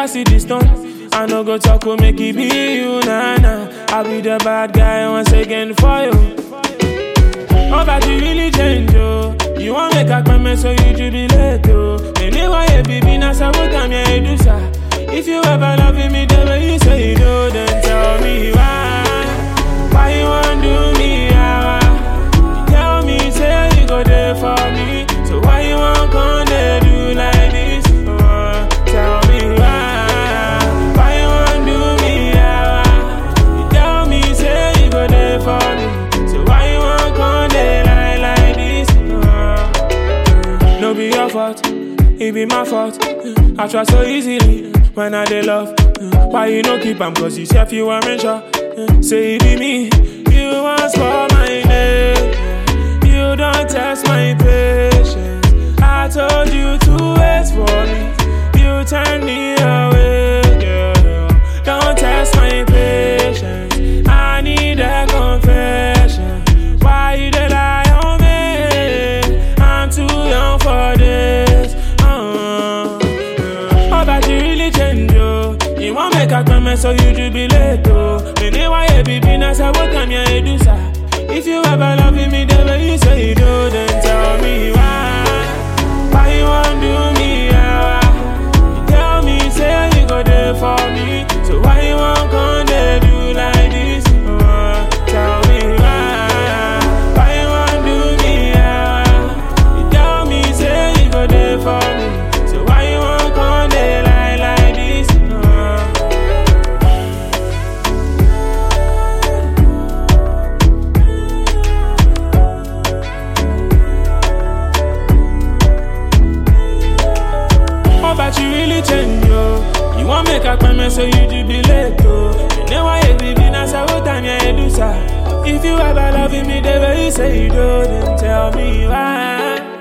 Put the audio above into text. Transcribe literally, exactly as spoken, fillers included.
I see this stone, I no go talk or make it be you, nah, nah. I'll be the bad guy once again for you. Oh, but you really change, oh. You want make a comment so you jubilate, oh. Anyway, yeah, baby, now so what time you do, sir? If you ever love me the way you say you do, then tell me why. Why you want do me, how? You tell me, say you go there for me. So why you want come there do like this? Oh, tell me why. Why you want do me, how? You tell me, say you go there for me. So why you want come there like, like this? Oh, no be your fault, it be my fault. I try so easily when I dey love. Why you no keep am? Cause you say you want me sure. Say it be me, you want for my name. You don't test my patience. I told you to wait for me, you turn me away, girl. Don't test my patience, I need a confession. Why you dey lie on me? I'm too young for this. uh, Oh, but you really change, oh. You want make a comment so you jubilate, oh. Anyway, yeah, baby, now say what time you do, sir? If you ever love me the way you say you do, then tell me why. Why you want do me, how? You tell me, say you go there for me. So why you want come there do like this? Oh, tell me why. Why you want do me, how? You tell me, say you go there for me. So why you want come there like, like this? But you really change, yo. You want make a comment so you jubilate, oh. You know why you baby, now say what time you do, sir? If you ever love me the way you say you do, then tell me why.